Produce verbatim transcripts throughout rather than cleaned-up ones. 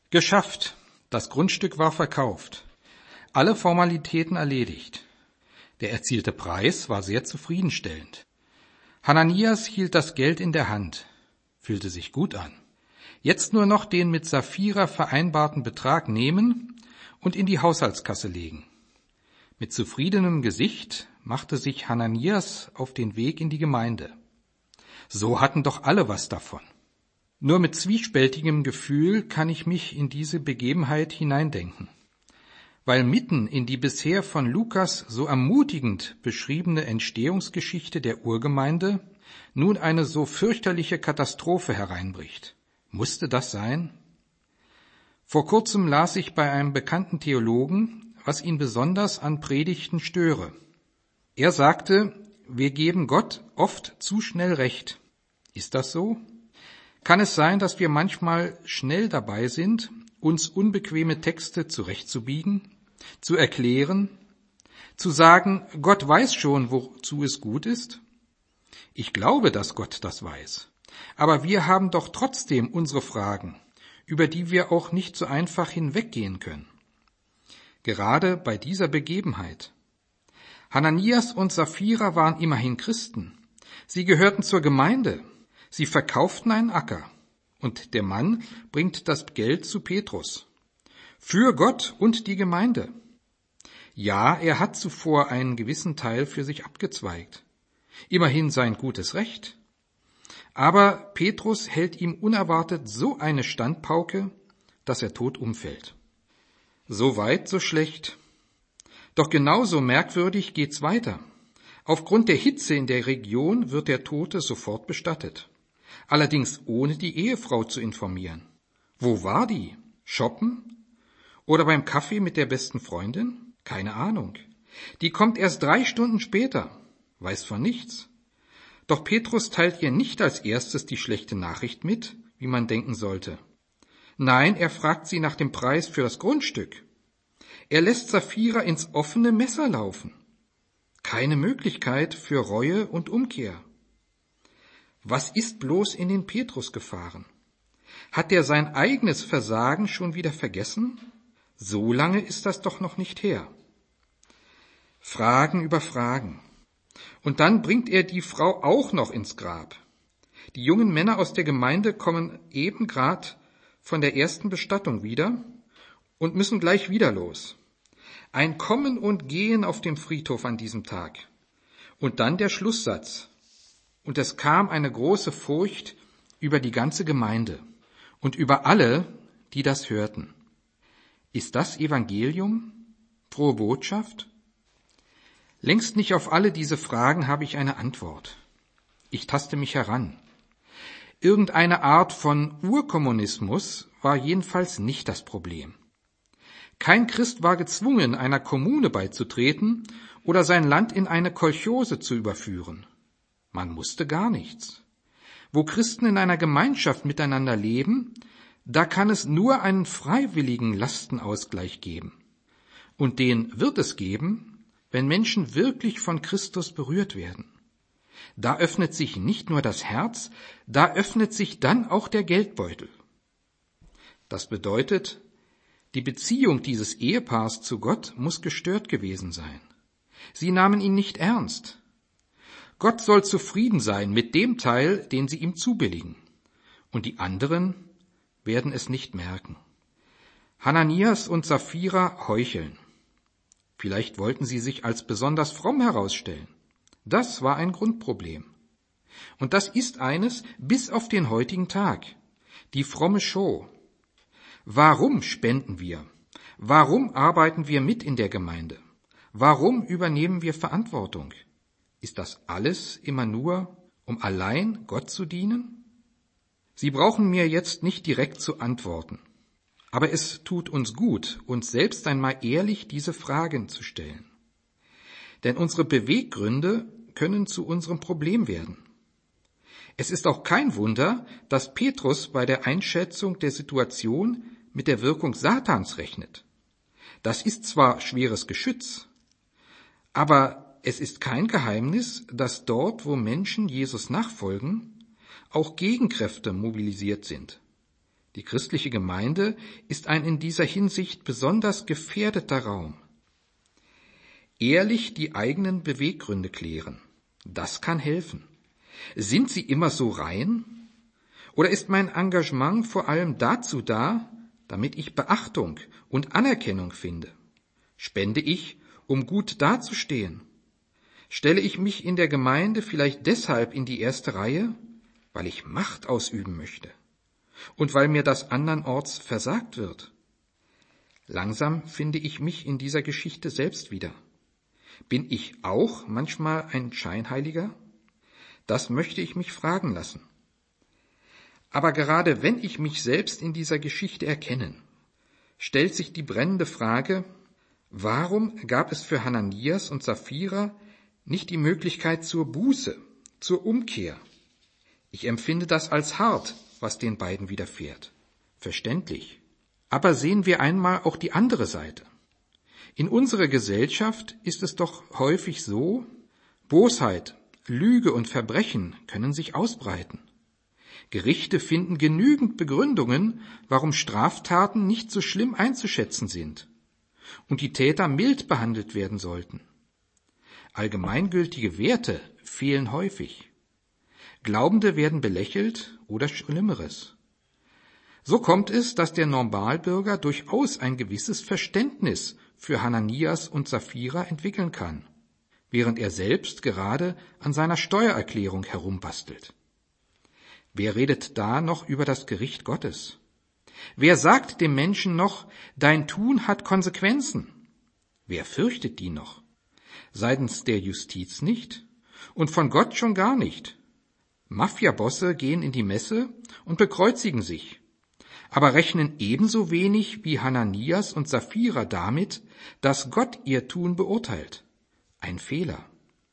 Geschafft. Das Grundstück war verkauft. Alle Formalitäten erledigt. Der erzielte Preis war sehr zufriedenstellend. Hananias hielt das Geld in der Hand, fühlte sich gut an. Jetzt nur noch den mit Sapphira vereinbarten Betrag nehmen und in die Haushaltskasse legen. Mit zufriedenem Gesicht machte sich Hananias auf den Weg in die Gemeinde. So hatten doch alle was davon. Nur mit zwiespältigem Gefühl kann ich mich in diese Begebenheit hineindenken, weil mitten in die bisher von Lukas so ermutigend beschriebene Entstehungsgeschichte der Urgemeinde nun eine so fürchterliche Katastrophe hereinbricht. Musste das sein? Vor kurzem las ich bei einem bekannten Theologen, was ihn besonders an Predigten störe. Er sagte, wir geben Gott oft zu schnell recht. Ist das so? Kann es sein, dass wir manchmal schnell dabei sind, uns unbequeme Texte zurechtzubiegen, zu erklären, zu sagen, Gott weiß schon, wozu es gut ist? Ich glaube, dass Gott das weiß. Aber wir haben doch trotzdem unsere Fragen, über die wir auch nicht so einfach hinweggehen können. Gerade bei dieser Begebenheit. Hananias und Sapphira waren immerhin Christen. Sie gehörten zur Gemeinde. Sie verkauften einen Acker. Und der Mann bringt das Geld zu Petrus. Für Gott und die Gemeinde. Ja, er hat zuvor einen gewissen Teil für sich abgezweigt. Immerhin sein gutes Recht. Aber Petrus hält ihm unerwartet so eine Standpauke, dass er tot umfällt. So weit, so schlecht. Doch genauso merkwürdig geht's weiter. Aufgrund der Hitze in der Region wird der Tote sofort bestattet. Allerdings ohne die Ehefrau zu informieren. Wo war die? Shoppen? Oder beim Kaffee mit der besten Freundin? Keine Ahnung. Die kommt erst drei Stunden später. Weiß von nichts. Doch Petrus teilt ihr nicht als erstes die schlechte Nachricht mit, wie man denken sollte. Nein, er fragt sie nach dem Preis für das Grundstück. Er lässt Sapphira ins offene Messer laufen. Keine Möglichkeit für Reue und Umkehr. Was ist bloß in den Petrus gefahren? Hat er sein eigenes Versagen schon wieder vergessen? So lange ist das doch noch nicht her. Fragen über Fragen. Und dann bringt er die Frau auch noch ins Grab. Die jungen Männer aus der Gemeinde kommen eben grad von der ersten Bestattung wieder und müssen gleich wieder los. Ein Kommen und Gehen auf dem Friedhof an diesem Tag. Und dann der Schlusssatz. Und es kam eine große Furcht über die ganze Gemeinde und über alle, die das hörten. Ist das Evangelium? Frohe Botschaft? Längst nicht auf alle diese Fragen habe ich eine Antwort. Ich taste mich heran. Irgendeine Art von Urkommunismus war jedenfalls nicht das Problem. Kein Christ war gezwungen, einer Kommune beizutreten oder sein Land in eine Kolchose zu überführen. Man musste gar nichts. Wo Christen in einer Gemeinschaft miteinander leben, da kann es nur einen freiwilligen Lastenausgleich geben. Und den wird es geben, wenn Menschen wirklich von Christus berührt werden. Da öffnet sich nicht nur das Herz, da öffnet sich dann auch der Geldbeutel. Das bedeutet, die Beziehung dieses Ehepaars zu Gott muss gestört gewesen sein. Sie nahmen ihn nicht ernst. Gott soll zufrieden sein mit dem Teil, den sie ihm zubilligen. Und die anderen werden es nicht merken. Hananias und Sapphira heucheln. Vielleicht wollten sie sich als besonders fromm herausstellen. Das war ein Grundproblem. Und das ist eines bis auf den heutigen Tag. Die fromme Show. Warum spenden wir? Warum arbeiten wir mit in der Gemeinde? Warum übernehmen wir Verantwortung? Ist das alles immer nur, um allein Gott zu dienen? Sie brauchen mir jetzt nicht direkt zu antworten. Aber es tut uns gut, uns selbst einmal ehrlich diese Fragen zu stellen. Denn unsere Beweggründe können zu unserem Problem werden. Es ist auch kein Wunder, dass Petrus bei der Einschätzung der Situation mit der Wirkung Satans rechnet. Das ist zwar schweres Geschütz, aber es ist kein Geheimnis, dass dort, wo Menschen Jesus nachfolgen, auch Gegenkräfte mobilisiert sind. Die christliche Gemeinde ist ein in dieser Hinsicht besonders gefährdeter Raum. Ehrlich die eigenen Beweggründe klären, das kann helfen. Sind sie immer so rein? Oder ist mein Engagement vor allem dazu da, damit ich Beachtung und Anerkennung finde? Spende ich, um gut dazustehen? Stelle ich mich in der Gemeinde vielleicht deshalb in die erste Reihe, weil ich Macht ausüben möchte und weil mir das andernorts versagt wird? Langsam finde ich mich in dieser Geschichte selbst wieder. Bin ich auch manchmal ein Scheinheiliger? Das möchte ich mich fragen lassen. Aber gerade wenn ich mich selbst in dieser Geschichte erkenne, stellt sich die brennende Frage, warum gab es für Hananias und Sapphira nicht die Möglichkeit zur Buße, zur Umkehr? Ich empfinde das als hart, was den beiden widerfährt. Verständlich. Aber sehen wir einmal auch die andere Seite. In unserer Gesellschaft ist es doch häufig so, Bosheit, Lüge und Verbrechen können sich ausbreiten. Gerichte finden genügend Begründungen, warum Straftaten nicht so schlimm einzuschätzen sind und die Täter mild behandelt werden sollten. Allgemeingültige Werte fehlen häufig. Glaubende werden belächelt oder Schlimmeres. So kommt es, dass der Normalbürger durchaus ein gewisses Verständnis für Hananias und Sapphira entwickeln kann, während er selbst gerade an seiner Steuererklärung herumbastelt. Wer redet da noch über das Gericht Gottes? Wer sagt dem Menschen noch, dein Tun hat Konsequenzen? Wer fürchtet die noch? Seitens der Justiz nicht und von Gott schon gar nicht. Mafiabosse gehen in die Messe und bekreuzigen sich, aber rechnen ebenso wenig wie Hananias und Sapphira damit, dass Gott ihr Tun beurteilt. Ein Fehler.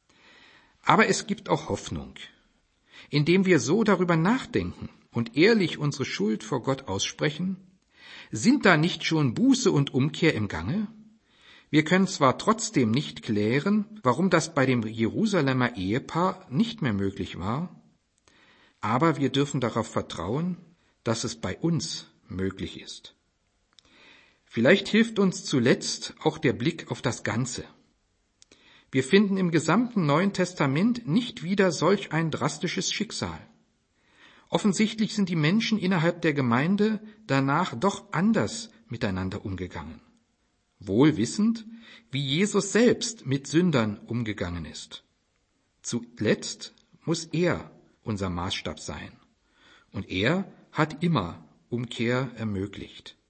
Aber es gibt auch Hoffnung. Indem wir so darüber nachdenken und ehrlich unsere Schuld vor Gott aussprechen, sind da nicht schon Buße und Umkehr im Gange? Wir können zwar trotzdem nicht klären, warum das bei dem Jerusalemer Ehepaar nicht mehr möglich war, aber wir dürfen darauf vertrauen, dass es bei uns möglich ist. Vielleicht hilft uns zuletzt auch der Blick auf das Ganze. Wir finden im gesamten Neuen Testament nicht wieder solch ein drastisches Schicksal. Offensichtlich sind die Menschen innerhalb der Gemeinde danach doch anders miteinander umgegangen. Wohl wissend, wie Jesus selbst mit Sündern umgegangen ist. Zuletzt muss er unser Maßstab sein. Und er hat immer Umkehr ermöglicht.